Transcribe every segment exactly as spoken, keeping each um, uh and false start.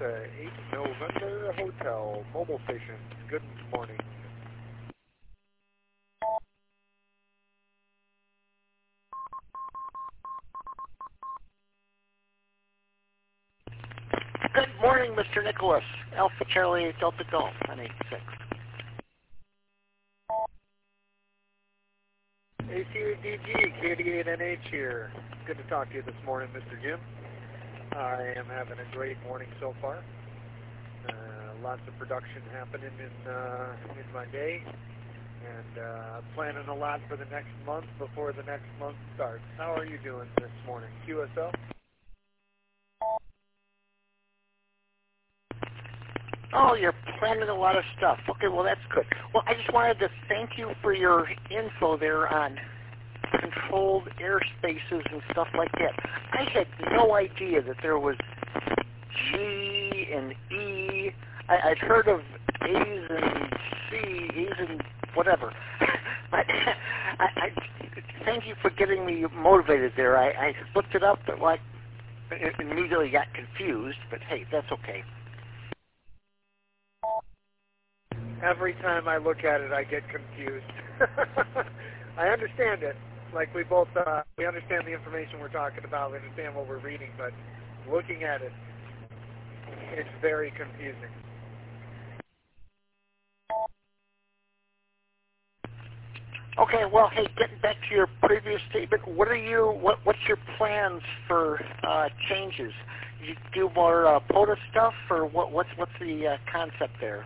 Delta eight November Hotel mobile station. Good morning. Good morning, Mister Nicholas. Alpha Charlie Delta Golf on eight six. A C U D G, K D eight N H here. Good to talk to you this morning, Mister Jim. I am having a great morning so far. Uh, lots of production happening in, uh, in my day. And uh, planning a lot for the next month before the next month starts. How are you doing this morning? Q S L? Oh, you're planning a lot of stuff. Okay, well, that's good. Well, I just wanted to thank you for your info there on controlled airspaces and stuff like that. I had no idea that there was G and E. I, I'd heard of A's and C, A's and whatever. But I, I thank you for getting me motivated there. I, I looked it up, but like, immediately got confused, but hey, that's okay. Every time I look at it, I get confused. I understand it. Like we both, uh, we understand the information we're talking about, we understand what we're reading, but looking at it, it's very confusing. Okay, well, hey, getting back to your previous statement, what are you, what, what's your plans for uh, changes? You do more uh, POTA stuff, or what, what's, what's the uh, concept there?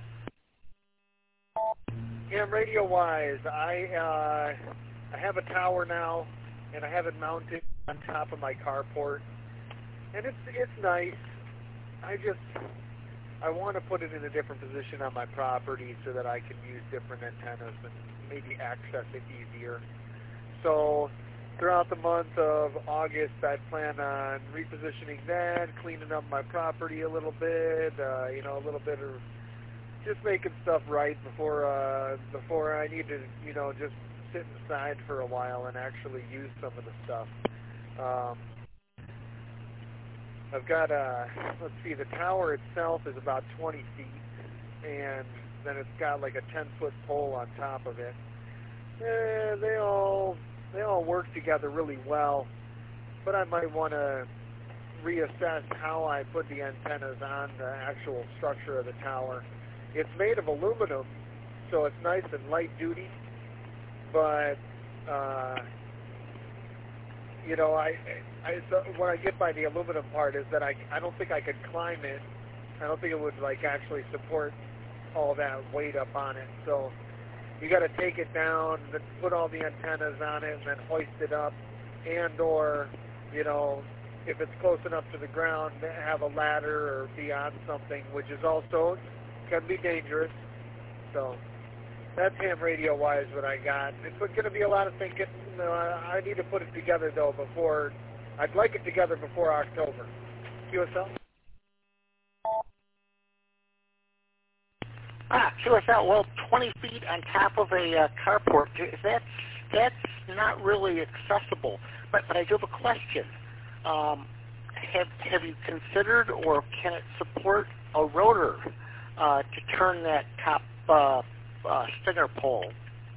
Yeah, radio-wise, I uh, I have a tower now, and I have it mounted on top of my carport, and it's it's nice. I just I want to put it in a different position on my property so that I can use different antennas and maybe access it easier. So throughout the month of August, I plan on repositioning that, cleaning up my property a little bit, uh, you know, a little bit of just making stuff right before uh, before I need to, you know, just sit inside for a while and actually use some of the stuff. Um, I've got a, let's see, the tower itself is about twenty feet, and then it's got like a ten foot pole on top of it. Eh, they all they all work together really well, but I might want to reassess how I put the antennas on the actual structure of the tower. It's made of aluminum, so it's nice and light duty, but, uh, you know, I, I, so what I get by the aluminum part is that I, I don't think I could climb it. I don't think it would, like, actually support all that weight up on it. So you got to take it down, then put all the antennas on it, and then hoist it up, and or, you know, if it's close enough to the ground, have a ladder or be on something, which is also can be dangerous. So that's ham radio wise what I got. It's going to be a lot of thinking. You know, I, I need to put it together though before. I'd like it together before October. Q S L. Ah, Q S L. Well, twenty feet on top of a uh, carport. That's that's not really accessible. But but I do have a question. Um, have have you considered, or can it support a rotor Uh, to turn that top uh, uh, stinger pole?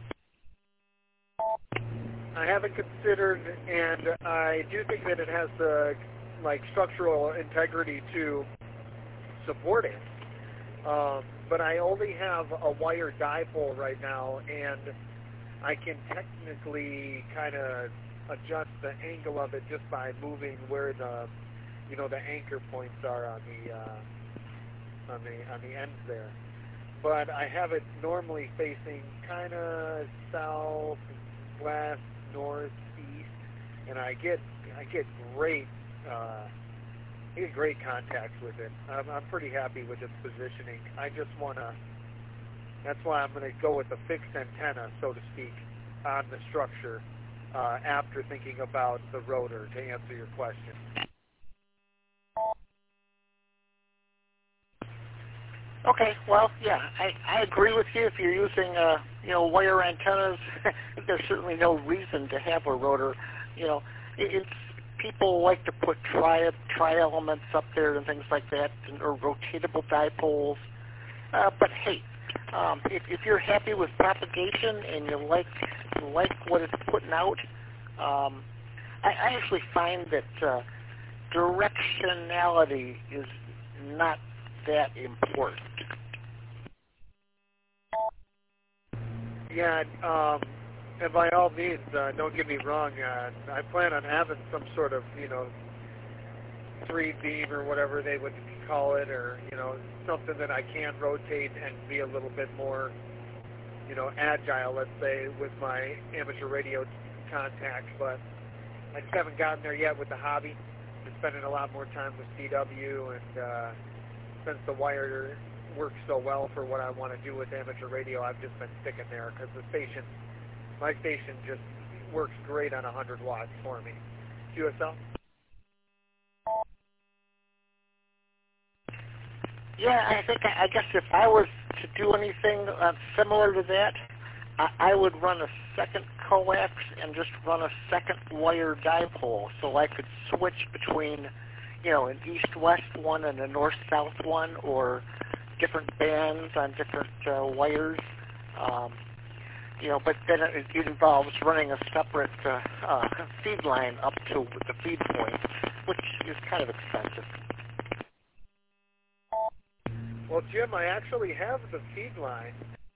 I haven't considered, and I do think that it has the like structural integrity to support it. Um, but I only have a wire dipole right now, and I can technically kind of adjust the angle of it just by moving where the, you know, the anchor points are on the. Uh, on the on the ends there, but I have it normally facing kind of south, west, north, east, and I get I get great uh, I get great contacts with it. I'm, I'm pretty happy with its positioning. I just want to. That's why I'm going to go with the fixed antenna, so to speak, on the structure uh, after thinking about the rotor. To answer your question. Okay, well, yeah, I, I agree with you. If you're using, uh, you know, wire antennas, there's certainly no reason to have a rotor. You know, it, it's people like to put tri tri elements up there and things like that, and, or rotatable dipoles. Uh, but hey, um, if, if you're happy with propagation and you like you like what it's putting out, um, I, I actually find that uh, directionality is not that important. Yeah, um, and by all means, uh, don't get me wrong. Uh, I plan on having some sort of, you know, three beam or whatever they would call it, or you know, something that I can rotate and be a little bit more, you know, agile. Let's say with my amateur radio contacts, but I just haven't gotten there yet with the hobby. Been spending a lot more time with C W, and uh, since the wire works so well for what I want to do with amateur radio, I've just been sticking there because the station, my station just works great on one hundred watts for me. Q S L? Yeah, I think, I guess if I was to do anything uh, similar to that, I, I would run a second coax and just run a second wire dipole, so I could switch between, you know, an east-west one and a north-south one, or different bands on different uh, wires. Um, you know, but then it, it involves running a separate uh, uh, feed line up to the feed point, which is kind of expensive. Well, Jim, I actually have the feed line.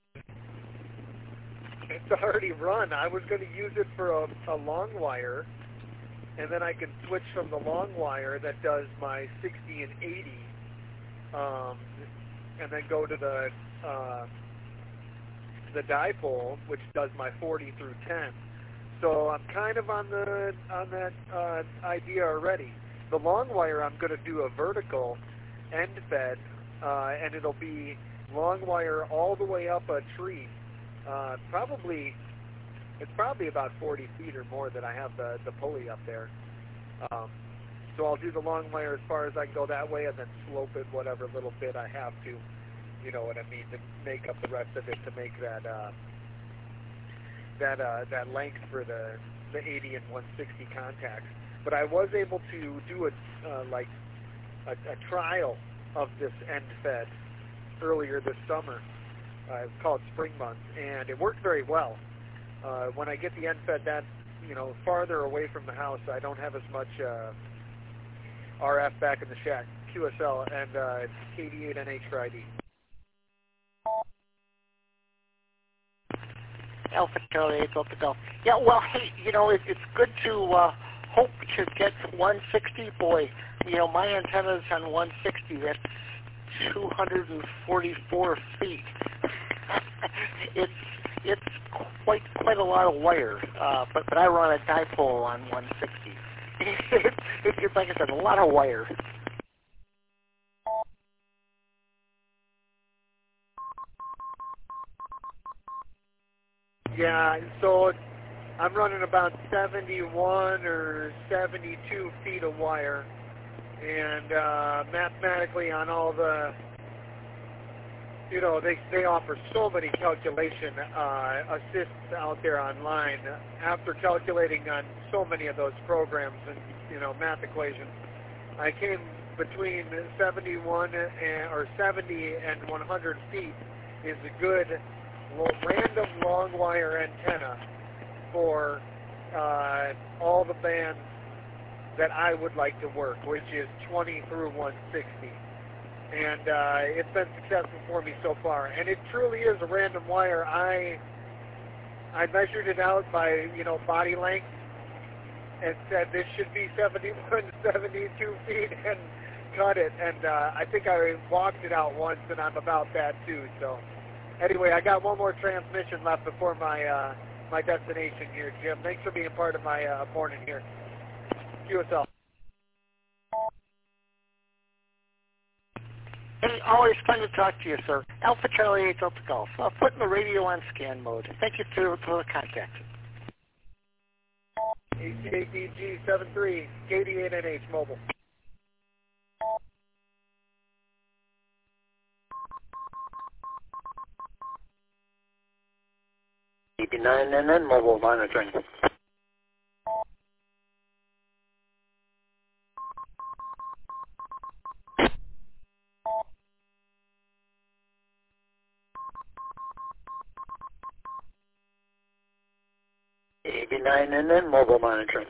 It's already run. I was going to use it for a, a long wire, and then I can switch from the long wire that does my sixty and eighty, um, and then go to the uh, the dipole, which does my forty through ten. So I'm kind of on the on that uh, idea already. The long wire, I'm going to do a vertical end fed, uh, and it'll be long wire all the way up a tree. Uh, probably, it's probably about forty feet or more that I have the, the pulley up there. Um, so I'll do the long wire as far as I can go that way, and then slope it whatever little bit I have to, you know what I mean, to make up the rest of it to make that uh, that uh, that length for the the eighty and one sixty contacts. But I was able to do a uh, like a, a trial of this end fed earlier this summer. Uh, it's called Spring Months, and it worked very well. Uh, when I get the end fed that, you know, farther away from the house, I don't have as much uh, R F back in the shack. Q S L, and uh, it's K D eight N H for I D. Alpha Charlie eight Delta Golf. Yeah, well, hey, you know, it, it's good to uh, hope to get one sixty. Boy, you know, my antenna's on one sixty. That's two hundred forty-four feet. it's it's quite quite a lot of wire, uh, but but I run a dipole on one sixty. it's, it's like I said, a lot of wire. Yeah, so I'm running about seventy-one or seventy-two feet of wire, and uh, mathematically on all the, you know, they they offer so many calculation uh, assists out there online. After calculating on so many of those programs and, you know, math equations, I came between seventy-one and, or seventy and one hundred feet is a good random long wire antenna for uh, all the bands that I would like to work, which is twenty through one sixty. And uh, it's been successful for me so far. And it truly is a random wire. I I measured it out by, you know, body length and said this should be seventy-one, seventy-two feet, and cut it. And uh, I think I walked it out once, and I'm about that too. So anyway, I got one more transmission left before my uh, my destination here, Jim. Thanks for being part of my uh, morning here. Q S L. Hey, always fun to talk to you, sir. Alpha Charlie eight Delta Golf. Uh, putting the radio on scan mode. Thank you for, for the contact. A C A D G seven three, K D eight N H mobile. eighty-nine N N mobile monitoring. V nine N N mobile monitoring.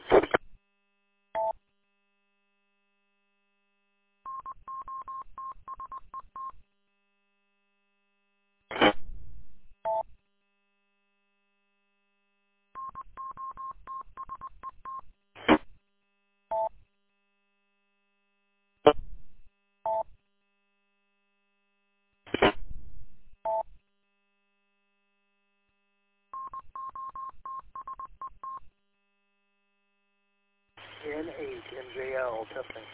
N eight M J L testing.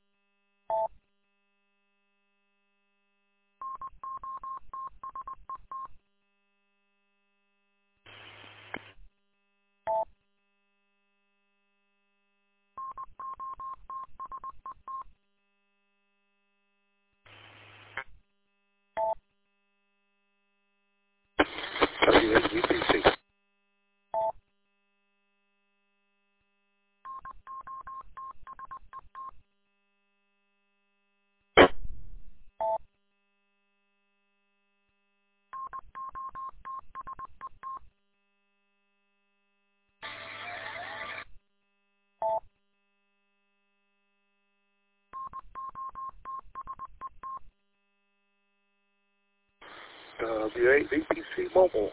W eight V P C. W eight V P C mobile.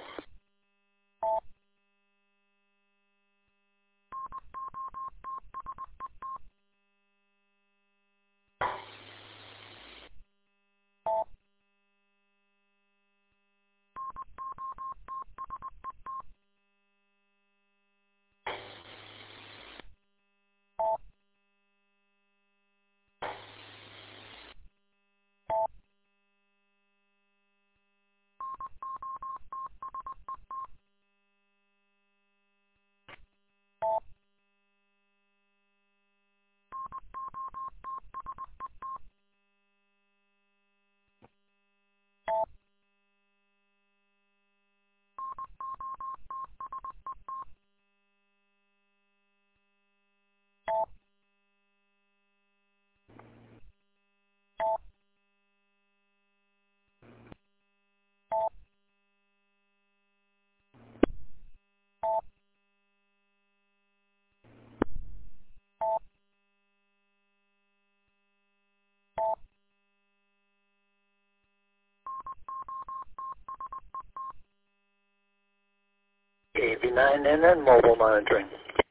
V nine N N mobile monitoring.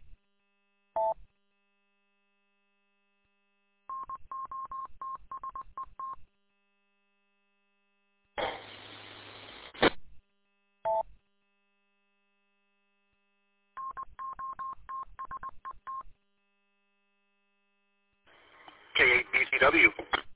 K eight B C W.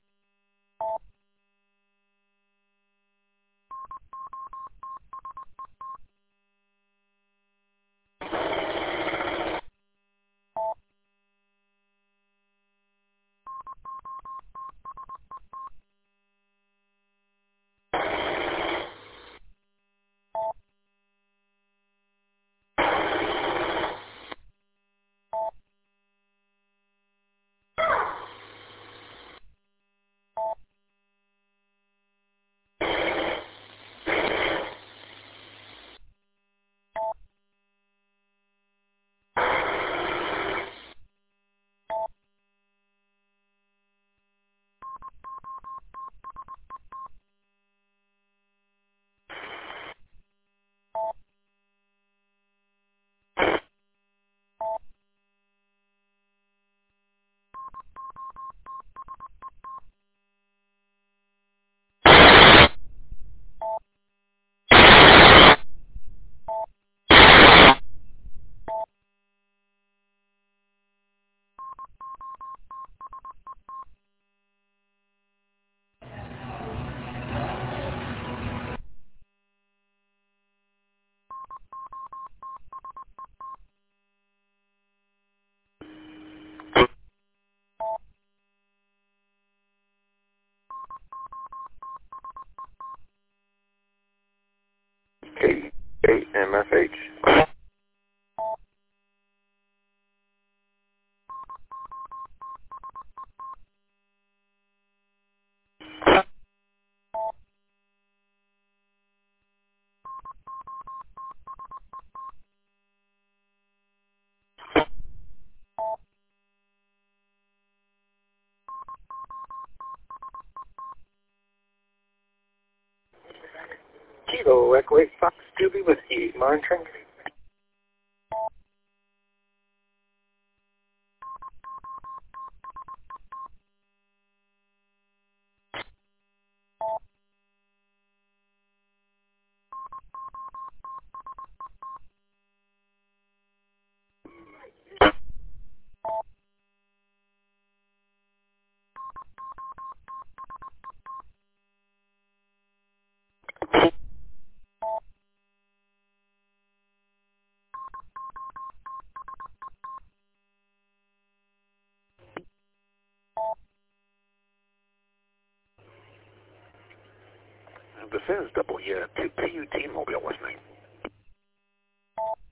K eight M F H. Eagle, Echo eight Fox Julie Whiskey, monitoring. This is W two P U T Mobile listening.